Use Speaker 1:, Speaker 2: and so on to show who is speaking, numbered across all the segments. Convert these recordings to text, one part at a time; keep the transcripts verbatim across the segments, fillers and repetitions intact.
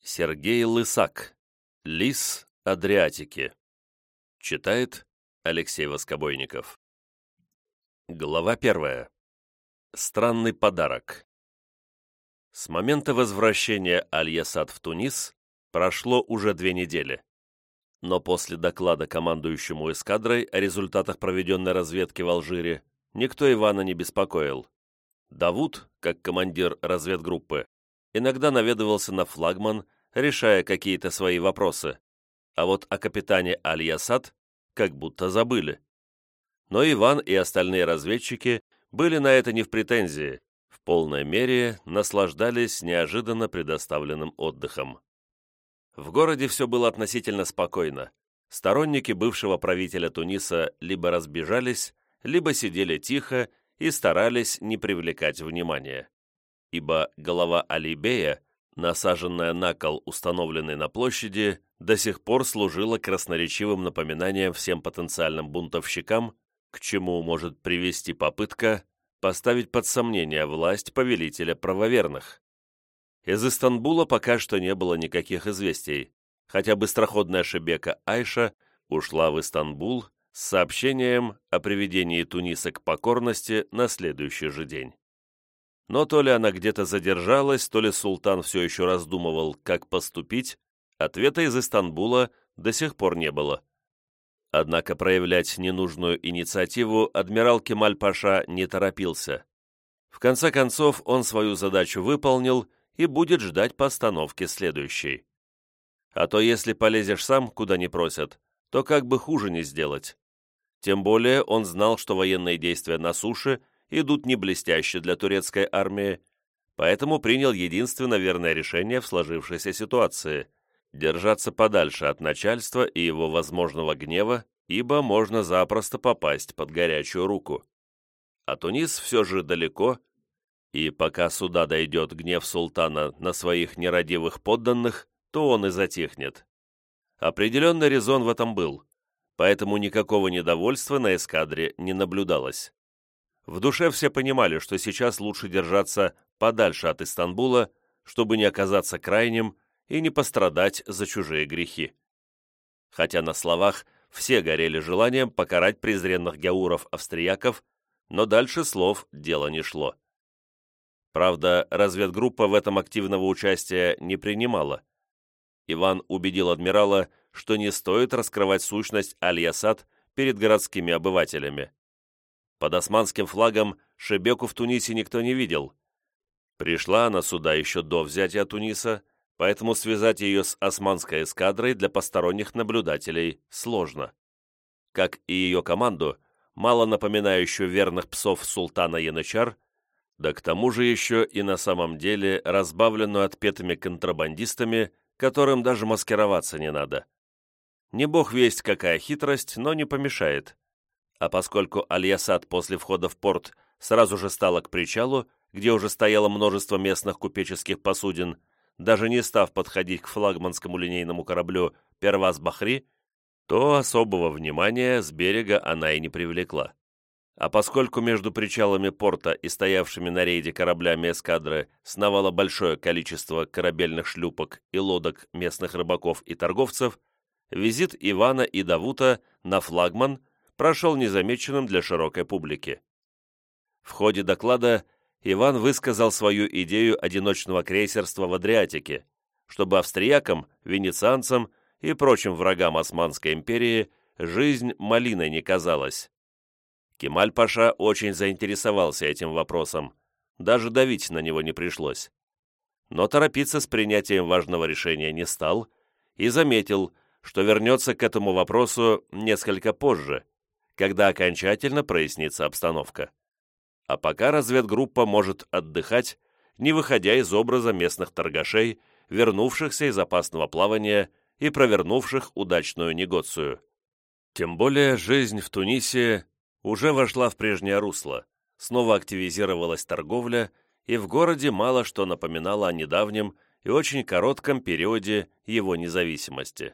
Speaker 1: Сергей Лысак. Лис Адриатики. Читает Алексей Воскобойников. Глава первая. Странный подарок. С момента возвращения Аль-Ясад в Тунис прошло уже две недели. Но после доклада командующему эскадрой о результатах проведенной разведки в Алжире никто Ивана не беспокоил. Давуд, как командир разведгруппы, иногда наведывался на флагман, решая какие-то свои вопросы, а вот о капитане Аль-Ясад как будто забыли. Но Иван и остальные разведчики были на это не в претензии, в полной мере наслаждались неожиданно предоставленным отдыхом. В городе все было относительно спокойно. Сторонники бывшего правителя Туниса либо разбежались, либо сидели тихо и старались не привлекать внимания. Ибо голова Алибея, насаженная на кол, установленный на площади, до сих пор служила красноречивым напоминанием всем потенциальным бунтовщикам, к чему может привести попытка поставить под сомнение власть повелителя правоверных. Из Истанбула пока что не было никаких известий, хотя быстроходная шебека Айша ушла в Истанбул с сообщением о приведении Туниса к покорности на следующий же день. Но то ли она где-то задержалась, то ли султан все еще раздумывал, как поступить, ответа из Истанбула до сих пор не было. Однако проявлять ненужную инициативу адмирал Кемаль-паша не торопился. В конце концов, он свою задачу выполнил и будет ждать постановки следующей. А то если полезешь сам, куда не просят, то как бы хуже не сделать. Тем более он знал, что военные действия на суше идут не блестяще для турецкой армии, поэтому принял единственно верное решение в сложившейся ситуации – держаться подальше от начальства и его возможного гнева, ибо можно запросто попасть под горячую руку. А Тунис все же далеко, и пока сюда дойдет гнев султана на своих нерадивых подданных, то он и затихнет. Определенный резон в этом был, поэтому никакого недовольства на эскадре не наблюдалось. В душе все понимали, что сейчас лучше держаться подальше от Истанбула, чтобы не оказаться крайним и не пострадать за чужие грехи. Хотя на словах все горели желанием покарать презренных гяуров-австрияков, но дальше слов дело не шло. Правда, разведгруппа в этом активного участия не принимала. Иван убедил адмирала, что не стоит раскрывать сущность Аль-Ясад перед городскими обывателями. Под османским флагом шебеку в Тунисе никто не видел. Пришла она сюда еще до взятия Туниса, поэтому связать ее с османской эскадрой для посторонних наблюдателей сложно. Как и ее команду, мало напоминающую верных псов султана Янычар, да к тому же еще и на самом деле разбавленную отпетыми контрабандистами, которым даже маскироваться не надо. Не бог весть какая хитрость, но не помешает. А поскольку Аль-Ясад после входа в порт сразу же стала к причалу, где уже стояло множество местных купеческих посудин, даже не став подходить к флагманскому линейному кораблю «Перваз-Бахри», то особого внимания с берега она и не привлекла. А поскольку между причалами порта и стоявшими на рейде кораблями эскадры сновало большое количество корабельных шлюпок и лодок местных рыбаков и торговцев, визит Ивана и Давута на флагман прошел незамеченным для широкой публики. В ходе доклада Иван высказал свою идею одиночного крейсерства в Адриатике, чтобы австриякам, венецианцам и прочим врагам Османской империи жизнь малиной не казалась. Кемаль-паша очень заинтересовался этим вопросом, даже давить на него не пришлось. Но торопиться с принятием важного решения не стал и заметил, что вернется к этому вопросу несколько позже, когда окончательно прояснится обстановка. А пока разведгруппа может отдыхать, не выходя из образа местных торгашей, вернувшихся из опасного плавания и провернувших удачную негоцию. Тем более жизнь в Тунисе уже вошла в прежнее русло, снова активизировалась торговля, и в городе мало что напоминало о недавнем и очень коротком периоде его независимости.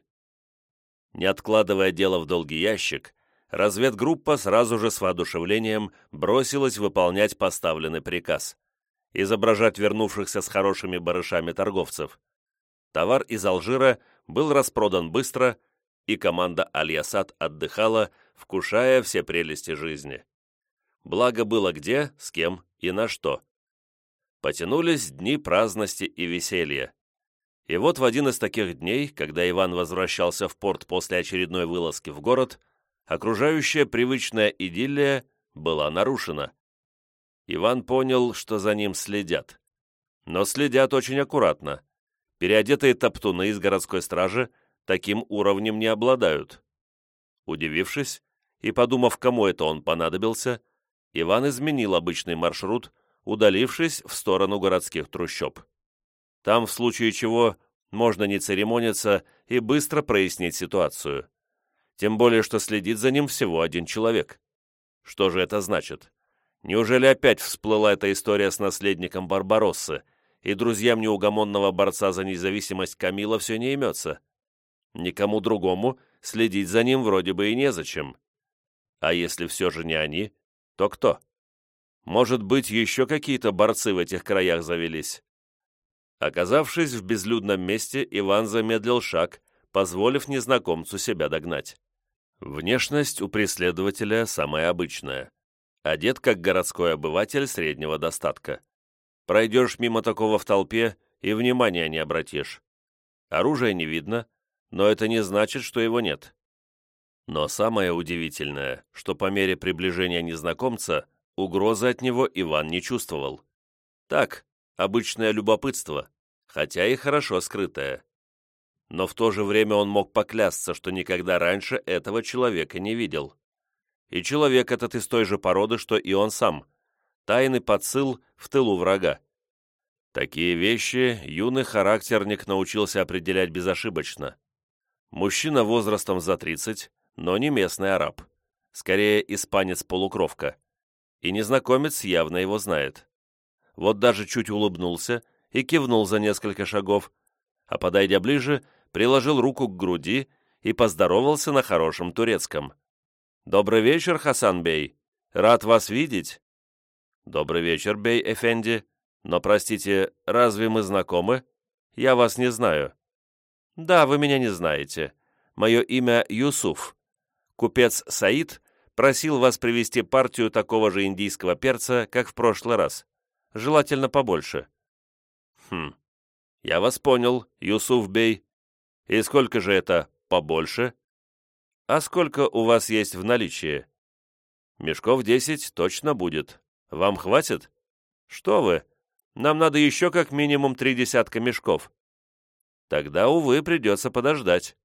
Speaker 1: Не откладывая дело в долгий ящик, разведгруппа сразу же с воодушевлением бросилась выполнять поставленный приказ – изображать вернувшихся с хорошими барышами торговцев. Товар из Алжира был распродан быстро, и команда Аль-Ясад отдыхала, вкушая все прелести жизни. Благо было где, с кем и на что. Потянулись дни праздности и веселья. И вот в один из таких дней, когда Иван возвращался в порт после очередной вылазки в город, окружающая привычная идиллия была нарушена. Иван понял, что за ним следят. Но следят очень аккуратно. Переодетые топтуны из городской стражи таким уровнем не обладают. Удивившись и подумав, кому это он понадобился, Иван изменил обычный маршрут, удалившись в сторону городских трущоб. Там, в случае чего, можно не церемониться и быстро прояснить ситуацию. Тем более, что следит за ним всего один человек. Что же это значит? Неужели опять всплыла эта история с наследником Барбароссы, и друзьям неугомонного борца за независимость Камила все не имется? Никому другому следить за ним вроде бы и незачем. А если все же не они, то кто? Может быть, еще какие-то борцы в этих краях завелись? Оказавшись в безлюдном месте, Иван замедлил шаг, позволив незнакомцу себя догнать. Внешность у преследователя самая обычная. Одет как городской обыватель среднего достатка. Пройдешь мимо такого в толпе и внимания не обратишь. Оружия не видно, но это не значит, что его нет. Но самое удивительное, что по мере приближения незнакомца угрозы от него Иван не чувствовал. Так, обычное любопытство, хотя и хорошо скрытое. Но в то же время он мог поклясться, что никогда раньше этого человека не видел. И человек этот из той же породы, что и он сам. Тайный подсыл в тылу врага. Такие вещи юный характерник научился определять безошибочно. Мужчина возрастом за тридцать, но не местный араб. Скорее, испанец-полукровка. И незнакомец явно его знает. Вот даже чуть улыбнулся и кивнул за несколько шагов, а, подойдя ближе, приложил руку к груди и поздоровался на хорошем турецком. «Добрый вечер, Хасан бей! Рад вас видеть!» «Добрый вечер, бей эфенди! Но, простите, разве мы знакомы? Я вас не знаю». «Да, вы меня не знаете. Мое имя Юсуф. Купец Саид просил вас привезти партию такого же индийского перца, как в прошлый раз. Желательно побольше». «Хм, я вас понял, Юсуф бей. И сколько же это побольше?» «А сколько у вас есть в наличии?» «Мешков десять точно будет. Вам хватит?» «Что вы? Нам надо еще как минимум три десятка мешков». «Тогда, увы, придется подождать».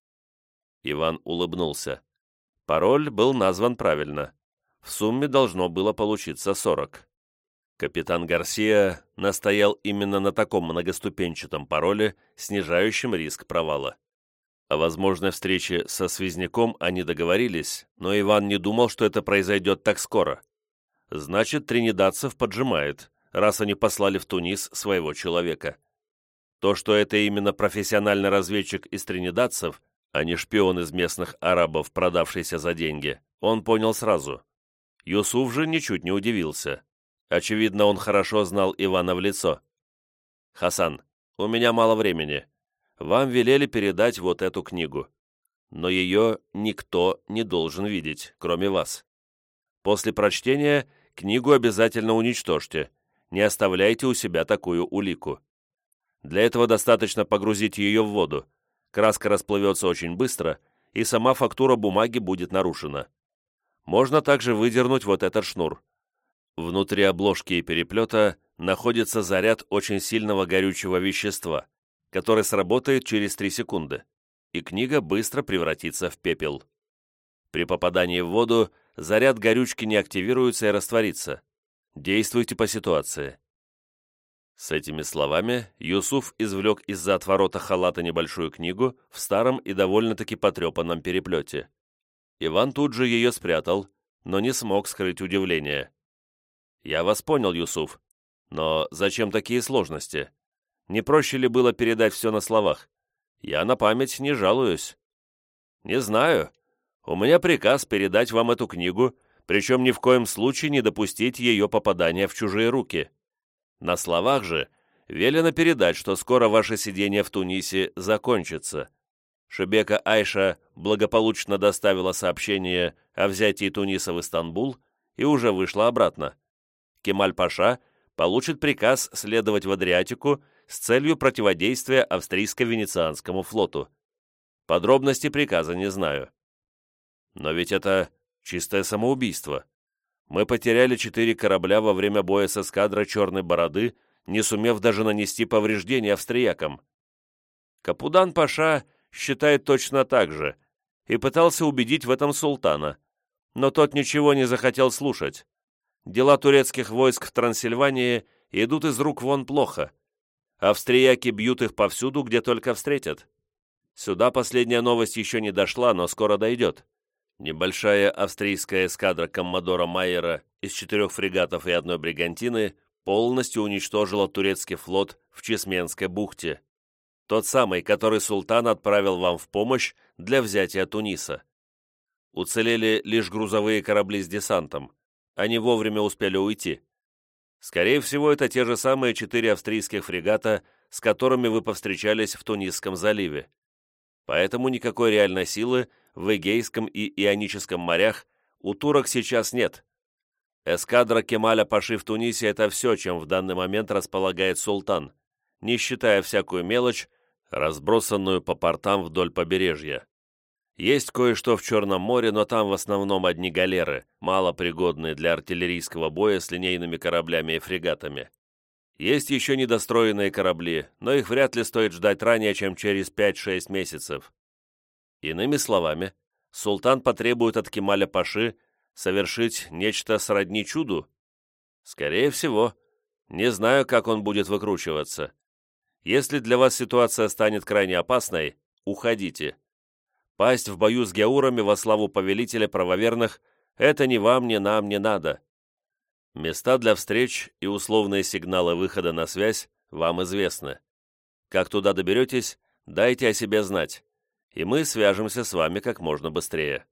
Speaker 1: Иван улыбнулся. Пароль был назван правильно. В сумме должно было получиться сорок. Капитан Гарсия настоял именно на таком многоступенчатом пароле, снижающем риск провала. О возможной встрече со связняком они договорились, но Иван не думал, что это произойдет так скоро. Значит, тринидадцев поджимает, раз они послали в Тунис своего человека. То, что это именно профессиональный разведчик из тринидадцев, а не шпион из местных арабов, продавшийся за деньги, он понял сразу. Юсуф же ничуть не удивился. Очевидно, он хорошо знал Ивана в лицо. «Хасан, у меня мало времени. Вам велели передать вот эту книгу. Но ее никто не должен видеть, кроме вас. После прочтения книгу обязательно уничтожьте. Не оставляйте у себя такую улику. Для этого достаточно погрузить ее в воду. Краска расплывется очень быстро, и сама фактура бумаги будет нарушена. Можно также выдернуть вот этот шнур. Внутри обложки и переплета находится заряд очень сильного горючего вещества, который сработает через три секунды, и книга быстро превратится в пепел. При попадании в воду заряд горючки не активируется и растворится. Действуйте по ситуации». С этими словами Юсуф извлек из-за отворота халата небольшую книгу в старом и довольно-таки потрепанном переплете. Иван тут же ее спрятал, но не смог скрыть удивление. «Я вас понял, Юсуф, но зачем такие сложности? Не проще ли было передать все на словах? Я на память не жалуюсь». «Не знаю. У меня приказ передать вам эту книгу, причем ни в коем случае не допустить ее попадания в чужие руки. На словах же Велено передать, что скоро ваше сидение в Тунисе закончится. Шебека Айша благополучно доставила сообщение о взятии Туниса в Истанбул и уже вышла обратно. Кемаль-паша получит приказ следовать в Адриатику с целью противодействия австрийско-венецианскому флоту. Подробности приказа не знаю. Но ведь это чистое самоубийство. Мы потеряли четыре корабля во время боя с эскадрой Черной Бороды, не сумев даже нанести повреждения австриякам. Капудан-паша считает точно так же и пытался убедить в этом султана, но тот ничего не захотел слушать. Дела турецких войск в Трансильвании идут из рук вон плохо. Австрияки бьют их повсюду, где только встретят. Сюда последняя новость еще не дошла, но скоро дойдет. Небольшая австрийская эскадра коммодора Майера из четырех фрегатов и одной бригантины полностью уничтожила турецкий флот в Чесменской бухте. Тот самый, который султан отправил вам в помощь для взятия Туниса. Уцелели лишь грузовые корабли с десантом. Они вовремя успели уйти. Скорее всего, это те же самые четыре австрийских фрегата, с которыми вы повстречались в Тунисском заливе. Поэтому никакой реальной силы в Эгейском и Ионическом морях у турок сейчас нет. Эскадра Кемаля-паши в Тунисе – это все, чем в данный момент располагает султан, не считая всякую мелочь, разбросанную по портам вдоль побережья. Есть кое-что в Черном море, но там в основном одни галеры, мало пригодные для артиллерийского боя с линейными кораблями и фрегатами. Есть еще недостроенные корабли, но их вряд ли стоит ждать ранее, чем через пять-шесть месяцев. Иными словами, султан потребует от Кемаля-паши совершить нечто сродни чуду? Скорее всего. Не знаю, как он будет выкручиваться. Если для вас ситуация станет крайне опасной, уходите. Пасть в бою с гяурами во славу повелителя правоверных – это ни вам, ни нам не надо. Места для встреч и условные сигналы выхода на связь вам известны. Как туда доберетесь, дайте о себе знать, и мы свяжемся с вами как можно быстрее.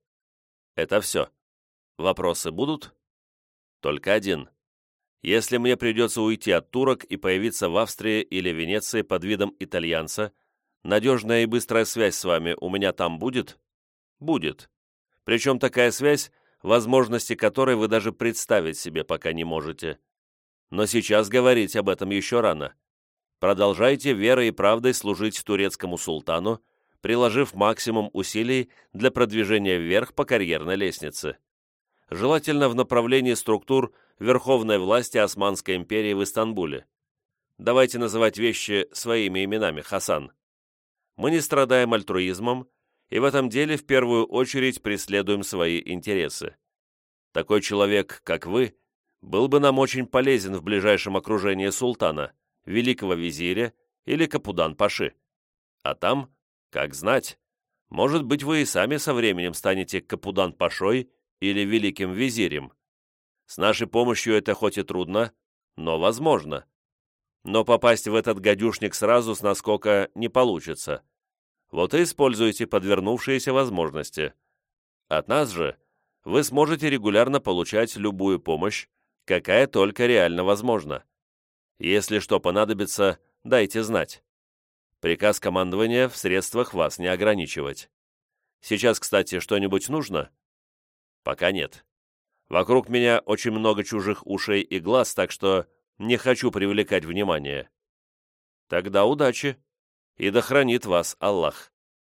Speaker 1: Это все. Вопросы будут? Только один. Если мне придется уйти от турок и появиться в Австрии или Венеции под видом итальянца, надежная и быстрая связь с вами у меня там будет? Будет. Причем такая связь, возможности которой вы даже представить себе пока не можете. Но сейчас говорить об этом еще рано. Продолжайте верой и правдой служить турецкому султану, приложив максимум усилий для продвижения вверх по карьерной лестнице. Желательно в направлении структур верховной власти Османской империи в Истанбуле. Давайте называть вещи своими именами, Хасан. Мы не страдаем альтруизмом, и в этом деле в первую очередь преследуем свои интересы. Такой человек, как вы, был бы нам очень полезен в ближайшем окружении султана, великого визиря или Капудан-паши. А там, как знать, может быть, вы и сами со временем станете Капудан-пашой или великим визирем. С нашей помощью это хоть и трудно, но возможно. Но попасть в этот гадюшник сразу с наскока не получится. Вот и используйте подвернувшиеся возможности. От нас же вы сможете регулярно получать любую помощь, какая только реально возможна. Если что понадобится, дайте знать. Приказ командования в средствах вас не ограничивать. Сейчас, кстати, что-нибудь нужно? Пока нет. Вокруг меня очень много чужих ушей и глаз, так что не хочу привлекать внимание. Тогда удачи, и да хранит вас Аллах.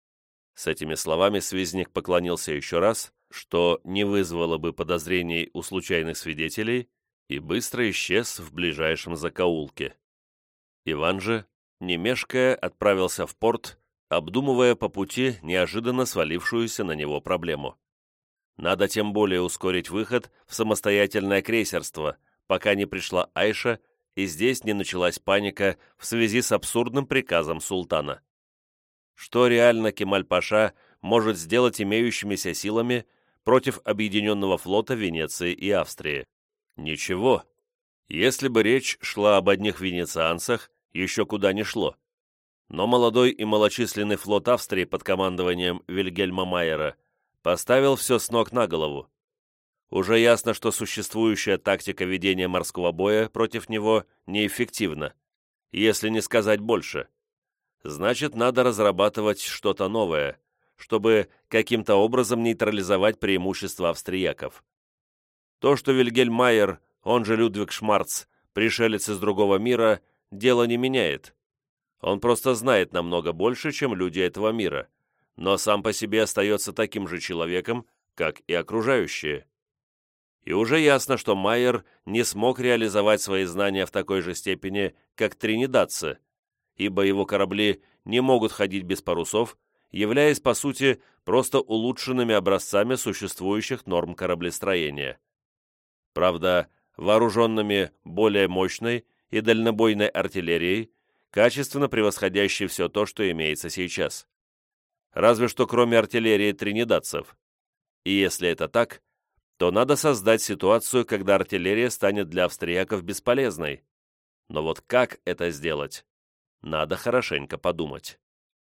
Speaker 1: С этими словами связник поклонился еще раз, что не вызвало бы подозрений у случайных свидетелей, и быстро исчез в ближайшем закоулке. Иван же, не мешкая, отправился в порт, обдумывая по пути неожиданно свалившуюся на него проблему. Надо тем более ускорить выход в самостоятельное крейсерство, пока не пришла Айша, и здесь не началась паника в связи с абсурдным приказом султана. Что реально Кемаль-паша может сделать имеющимися силами против объединенного флота Венеции и Австрии? Ничего. Если бы речь шла об одних венецианцах, еще куда ни шло. Но молодой и малочисленный флот Австрии под командованием Вильгельма Майера поставил все с ног на голову. Уже ясно, что существующая тактика ведения морского боя против него неэффективна, если не сказать больше. Значит, надо разрабатывать что-то новое, чтобы каким-то образом нейтрализовать преимущества австрияков. То, что Вильгельм Майер, он же Людвиг Шмарц, пришелец из другого мира, дело не меняет. Он просто знает намного больше, чем люди этого мира, но сам по себе остается таким же человеком, как и окружающие. И уже ясно, что Майер не смог реализовать свои знания в такой же степени, как тринидадцы, ибо его корабли не могут ходить без парусов, являясь, по сути, просто улучшенными образцами существующих норм кораблестроения. Правда, вооруженными более мощной и дальнобойной артиллерией, качественно превосходящей все то, что имеется сейчас. Разве что кроме артиллерии тринидадцев. И если это так, то надо создать ситуацию, когда артиллерия станет для австрияков бесполезной. Но вот как это сделать? Надо хорошенько подумать.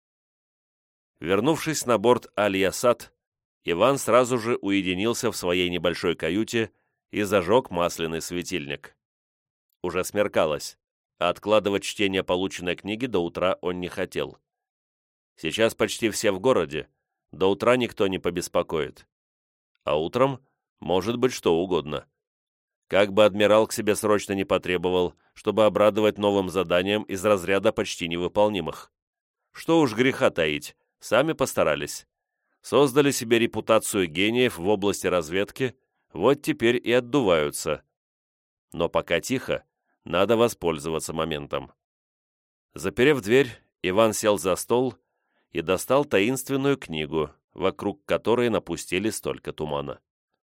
Speaker 1: Вернувшись на борт Аль-Ясад, Иван сразу же уединился в своей небольшой каюте и зажег масляный светильник. Уже смеркалось, а откладывать чтение полученной книги до утра он не хотел. Сейчас почти все в городе, до утра никто не побеспокоит. А утром может быть что угодно. Как бы адмирал к себе срочно не потребовал, чтобы обрадовать новым заданием из разряда почти невыполнимых. Что уж греха таить, сами постарались. Создали себе репутацию гениев в области разведки, вот теперь и отдуваются. Но пока тихо, надо воспользоваться моментом. Заперев дверь, Иван сел за стол и достал таинственную книгу, вокруг которой напустили столько тумана.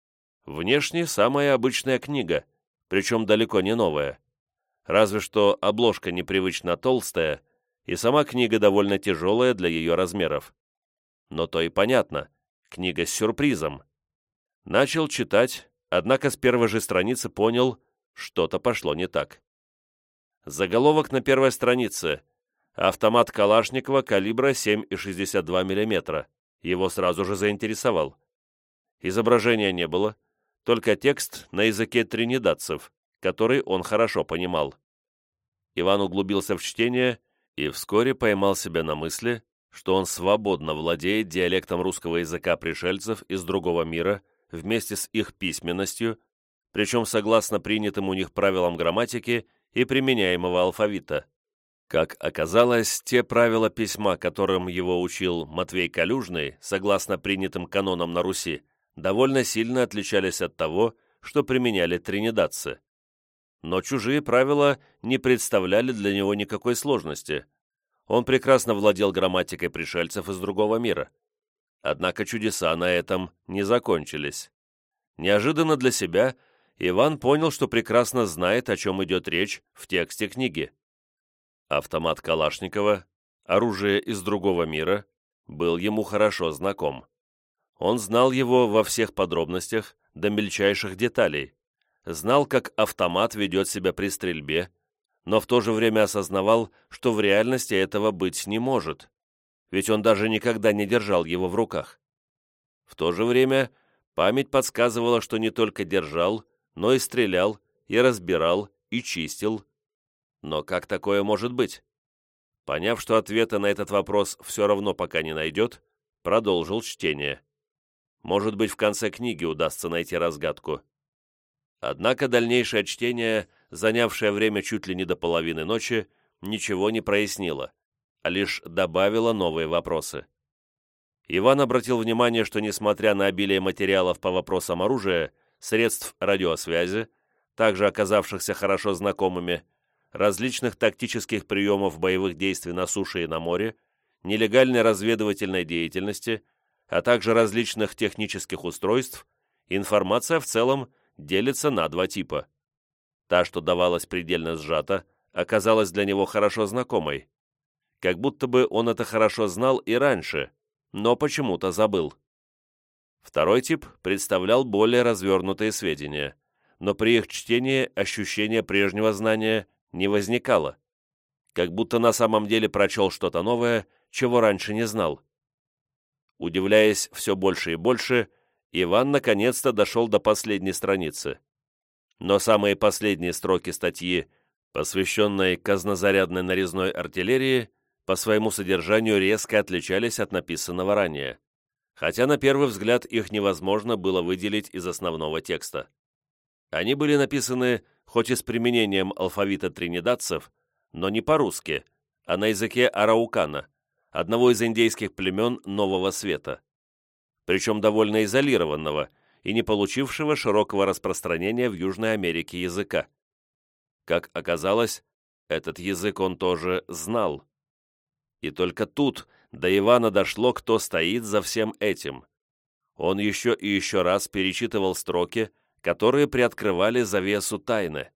Speaker 1: Внешне самая обычная книга, причем далеко не новая. Разве что обложка непривычно толстая, и сама книга довольно тяжелая для ее размеров. Но то и понятно, книга с сюрпризом. Начал читать, однако с первой же страницы понял, что-то пошло не так. Заголовок на первой странице: «Автомат Калашникова калибра семь и шестьдесят два миллиметра». Его сразу же заинтересовал. Изображения не было, только текст на языке тринидадцев, который он хорошо понимал. Иван углубился в чтение и вскоре поймал себя на мысли, что он свободно владеет диалектом русского языка пришельцев из другого мира вместе с их письменностью, причем согласно принятым у них правилам грамматики и применяемого алфавита. Как оказалось, те правила письма, которым его учил Матвей Калюжный, согласно принятым канонам на Руси, довольно сильно отличались от того, что применяли тринидадцы. Но чужие правила не представляли для него никакой сложности. Он прекрасно владел грамматикой пришельцев из другого мира. Однако чудеса на этом не закончились. Неожиданно для себя Иван понял, что прекрасно знает, о чем идет речь в тексте книги. Автомат Калашникова, оружие из другого мира, был ему хорошо знаком. Он знал его во всех подробностях, до мельчайших деталей, знал, как автомат ведет себя при стрельбе, но в то же время осознавал, что в реальности этого быть не может, ведь он даже никогда не держал его в руках. В то же время память подсказывала, что не только держал, но и стрелял, и разбирал, и чистил. Но как такое может быть? Поняв, что ответа на этот вопрос все равно пока не найдет, продолжил чтение. Может быть, в конце книги удастся найти разгадку. Однако дальнейшее чтение, занявшее время чуть ли не до половины ночи, ничего не прояснило, а лишь добавило новые вопросы. Иван обратил внимание, что несмотря на обилие материалов по вопросам оружия, средств радиосвязи, также оказавшихся хорошо знакомыми, различных тактических приемов боевых действий на суше и на море, нелегальной разведывательной деятельности, а также различных технических устройств, информация в целом делится на два типа. Та, что давалась предельно сжато, оказалась для него хорошо знакомой. Как будто бы он это хорошо знал и раньше, но почему-то забыл. Второй тип представлял более развернутые сведения, но при их чтении ощущение прежнего знания не возникало, как будто на самом деле прочел что-то новое, чего раньше не знал. Удивляясь все больше и больше, Иван наконец-то дошел до последней страницы. Но самые последние строки статьи посвященной казнозарядной нарезной артиллерии, по своему содержанию резко отличались от написанного ранее, хотя на первый взгляд их невозможно было выделить из основного текста. Они были написаны хоть и с применением алфавита тринидадцев, но не по-русски, а на языке араукана, одного из индейских племен Нового Света, причем довольно изолированного и не получившего широкого распространения в Южной Америке языка. Как оказалось, этот язык он тоже знал. И только тут до Ивана дошло, кто стоит за всем этим. Он еще и еще раз перечитывал строки, которые приоткрывали завесу тайны.